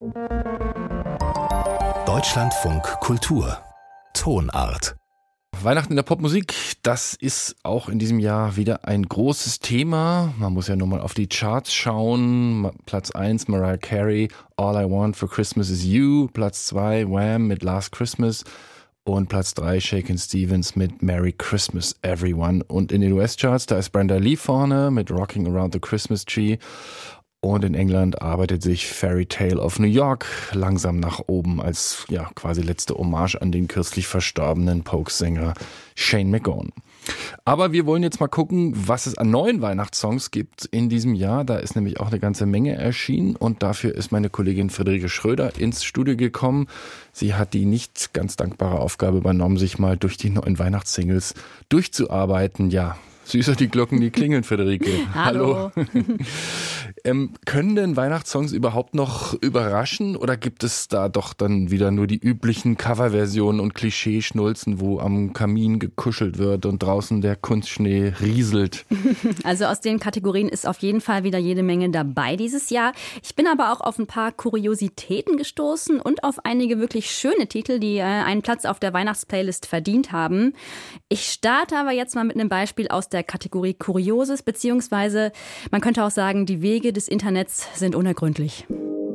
Deutschlandfunk Kultur Tonart. Weihnachten in der Popmusik, das ist auch in diesem Jahr wieder ein großes Thema. Man muss ja nur mal auf die Charts schauen. Platz 1 Mariah Carey, All I Want for Christmas is You. Platz 2 Wham mit Last Christmas. Und Platz 3 Shakin' Stevens mit Merry Christmas Everyone. Und in den US-Charts, da ist Brenda Lee vorne mit Rocking Around the Christmas Tree. Und in England arbeitet sich Fairy Tale of New York langsam nach oben als quasi letzte Hommage an den kürzlich verstorbenen Pogues-Sänger Shane MacGowan. Aber wir wollen jetzt mal gucken, was es an neuen Weihnachtssongs gibt in diesem Jahr. Da ist nämlich auch eine ganze Menge erschienen und dafür ist meine Kollegin Friederike Schröder ins Studio gekommen. Sie hat die nicht ganz dankbare Aufgabe übernommen, sich mal durch die neuen Weihnachtssingles durchzuarbeiten. Ja, süßer die Glocken, die klingeln, Friederike. Hallo. Können denn Weihnachtssongs überhaupt noch überraschen oder gibt es da doch dann wieder nur die üblichen Coverversionen und Klischeeschnulzen, wo am Kamin gekuschelt wird und draußen der Kunstschnee rieselt? Also aus den Kategorien ist auf jeden Fall wieder jede Menge dabei dieses Jahr. Ich bin aber auch auf ein paar Kuriositäten gestoßen und auf einige wirklich schöne Titel, die einen Platz auf der Weihnachtsplaylist verdient haben. Ich starte aber jetzt mal mit einem Beispiel aus der Kategorie Kurioses, beziehungsweise man könnte auch sagen, die Wege des Internets sind unergründlich.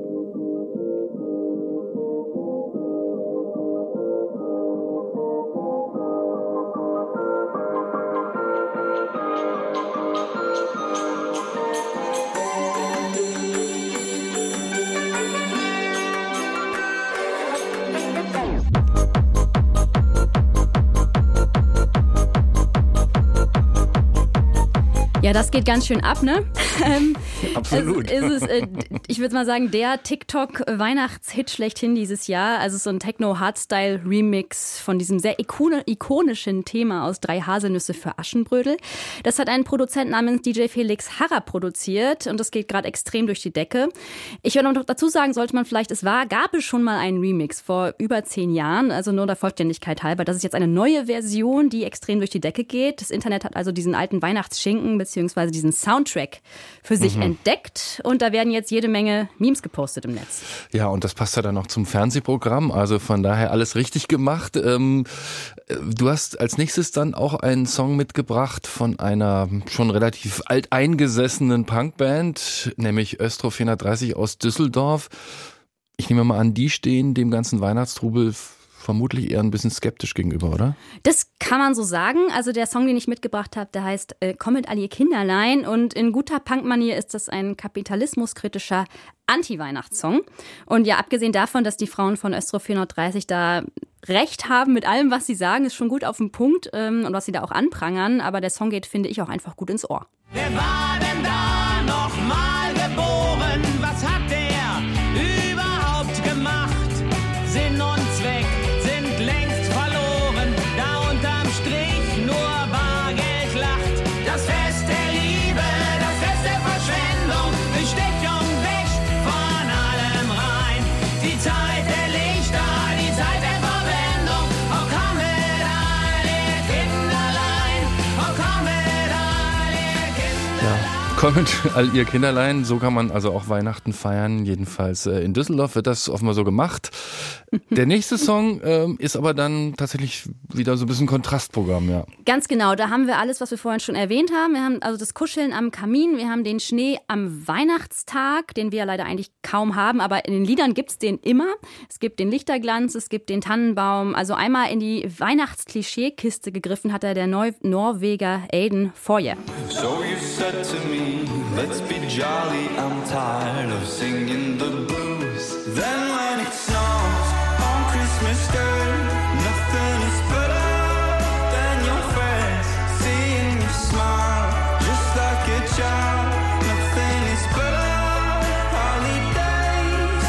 Ja, das geht ganz schön ab, ne? Absolut. Ich würde mal sagen, der TikTok-Weihnachtshit schlechthin dieses Jahr. Also so ein Techno-Hardstyle-Remix von diesem sehr ikonischen Thema aus 3 Haselnüsse für Aschenbrödel. Das hat ein Produzent namens DJ Felix Harrer produziert und das geht gerade extrem durch die Decke. Ich würde noch dazu sagen, sollte man vielleicht, gab es schon mal einen Remix vor über 10 Jahren, also nur der Vollständigkeit halber. Das ist jetzt eine neue Version, die extrem durch die Decke geht. Das Internet hat also diesen alten Weihnachtsschinken beziehungsweise diesen Soundtrack für sich entdeckt und da werden jetzt jede Menge Memes gepostet im Netz. Ja, und das passt ja dann noch zum Fernsehprogramm, also von daher alles richtig gemacht. Du hast als nächstes dann auch einen Song mitgebracht von einer schon relativ alteingesessenen Punkband, nämlich Östro 430 aus Düsseldorf. Ich nehme mal an, die stehen dem ganzen Weihnachtstrubel vermutlich eher ein bisschen skeptisch gegenüber, oder? Das kann man so sagen. Also der Song, den ich mitgebracht habe, der heißt Kommet all ihr Kinderlein und in guter Punkmanier ist das ein kapitalismuskritischer Anti-Weihnachtssong. Und ja, abgesehen davon, dass die Frauen von Östro 430 da recht haben mit allem, was sie sagen, ist schon gut auf den Punkt und was sie da auch anprangern. Aber der Song geht, finde ich, auch einfach gut ins Ohr. Wer war denn da noch mal geboren? Was hat der überhaupt gemacht? Sinn und Zweck sind längst verloren, da unterm Strich nur Bargeld lacht. Das Fest der Liebe, das Fest der Verschwendung, bestecht und wäscht von allem rein. Die Zeit der Lichter, die Zeit der Verwendung, oh komm mit all ihr Kinderlein, oh komm mit all ihr Kinderlein. Kommt all ihr Kinderlein, so kann man also auch Weihnachten feiern. Jedenfalls in Düsseldorf wird das offenbar so gemacht. Der nächste Song ist aber dann tatsächlich wieder so ein bisschen Kontrastprogramm, ja. Ganz genau, da haben wir alles, was wir vorhin schon erwähnt haben. Wir haben also das Kuscheln am Kamin, wir haben den Schnee am Weihnachtstag, den wir ja leider eigentlich kaum haben, aber in den Liedern gibt's den immer. Es gibt den Lichterglanz, es gibt den Tannenbaum. Also einmal in die Weihnachtsklischeekiste gegriffen hat der Norweger Aiden Foye. So you said to me, let's be jolly, I'm tired of singing the blues. Then when it snows on Christmas Day, nothing is better than your face, seeing you smile just like a child. Nothing is better, holidays.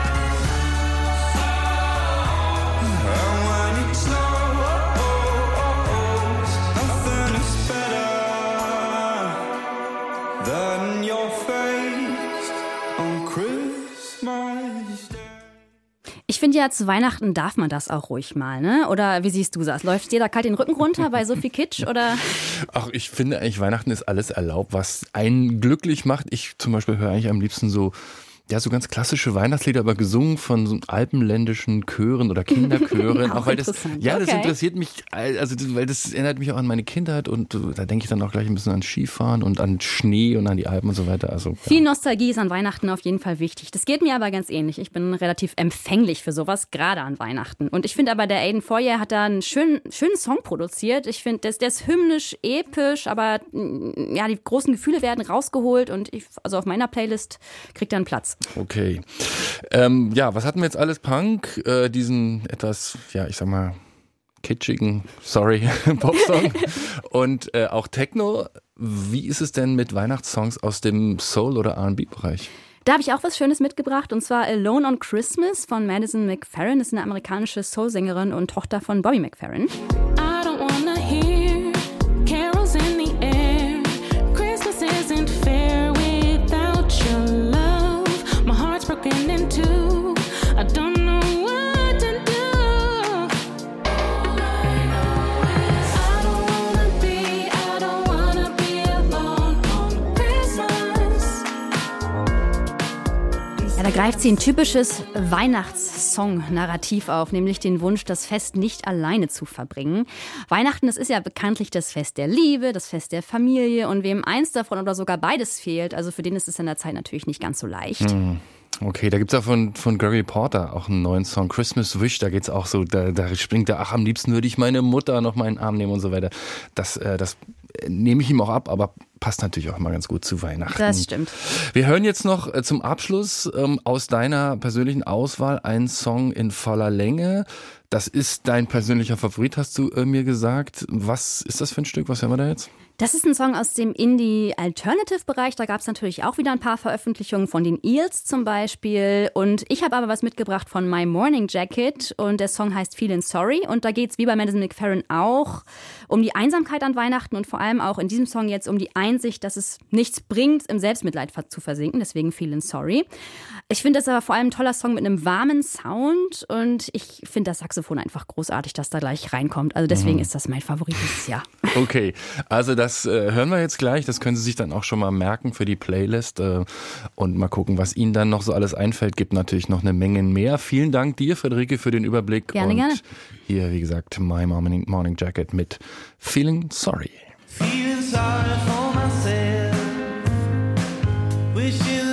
And when it snows, nothing is better than your face on Christmas Day. Ich finde ja, zu Weihnachten darf man das auch ruhig mal, ne? Oder wie siehst du das? Läuft dir da kalt den Rücken runter bei so viel Kitsch, oder? Ach, ich finde eigentlich, Weihnachten ist alles erlaubt, was einen glücklich macht. Ich zum Beispiel höre eigentlich am liebsten so Ja, so ganz klassische Weihnachtslieder, aber gesungen von so alpenländischen Chören oder Kinderchören. Auch weil das, ja, das okay. interessiert mich, also weil das erinnert mich auch an meine Kindheit und da denke ich dann auch gleich ein bisschen an Skifahren und an Schnee und an die Alpen und so weiter. Also, Viel Nostalgie ist an Weihnachten auf jeden Fall wichtig. Das geht mir aber ganz ähnlich. Ich bin relativ empfänglich für sowas, gerade an Weihnachten. Und ich finde aber, der Aidan Foyer hat da einen schönen Song produziert. Ich finde, der ist hymnisch, episch, aber ja, die großen Gefühle werden rausgeholt und also auf meiner Playlist kriegt er einen Platz. Okay. Was hatten wir jetzt alles? Punk, diesen etwas, ja, ich sag mal, kitschigen, Popsong und auch Techno. Wie ist es denn mit Weihnachtssongs aus dem Soul- oder R&B-Bereich? Da habe ich auch was Schönes mitgebracht und zwar Alone on Christmas von Madison McFerrin. Das ist eine amerikanische Soul-Sängerin und Tochter von Bobby McFerrin. I don't wanna hear carols in the air. Christmas isn't fair without your love. My heart's broken in two. I don't know what to do. I don't wanna be alone on Christmas. Ja, da greift sie ein typisches Weihnachtssong-Narrativ auf, nämlich den Wunsch, das Fest nicht alleine zu verbringen. Weihnachten, das ist ja bekanntlich das Fest der Liebe, das Fest der Familie und wem eins davon oder sogar beides fehlt, also für den ist es in der Zeit natürlich nicht ganz so leicht. Okay, da gibt's ja von Gregory Porter auch einen neuen Song, Christmas Wish, da geht's auch so, da springt er, ach, am liebsten würde ich meine Mutter noch mal in den Arm nehmen und so weiter. Das nehme ich ihm auch ab, aber passt natürlich auch immer ganz gut zu Weihnachten. Das stimmt. Wir hören jetzt noch zum Abschluss aus deiner persönlichen Auswahl einen Song in voller Länge. Das ist dein persönlicher Favorit, hast du mir gesagt. Was ist das für ein Stück? Was hören wir da jetzt? Das ist ein Song aus dem Indie-Alternative-Bereich. Da gab es natürlich auch wieder ein paar Veröffentlichungen von den Eels zum Beispiel. Und ich habe aber was mitgebracht von My Morning Jacket. Und der Song heißt Feelin' Sorry. Und da geht es wie bei Madison McFerrin auch um die Einsamkeit an Weihnachten und vor allem auch in diesem Song jetzt um die Einsicht, dass es nichts bringt, im Selbstmitleid zu versinken. Deswegen Feelin' Sorry. Ich finde das aber vor allem ein toller Song mit einem warmen Sound. Und ich finde das Saxophon einfach großartig, dass da gleich reinkommt. Also deswegen ist das mein Favorit dieses Jahr. Okay, also das hören wir jetzt gleich. Das können Sie sich dann auch schon mal merken für die Playlist und mal gucken, was Ihnen dann noch so alles einfällt. Gibt natürlich noch eine Menge mehr. Vielen Dank dir, Friederike, für den Überblick. Gerne, und gerne. Hier, wie gesagt, My Morning Jacket mit Feeling Sorry. Feeling sorry for myself. Wishing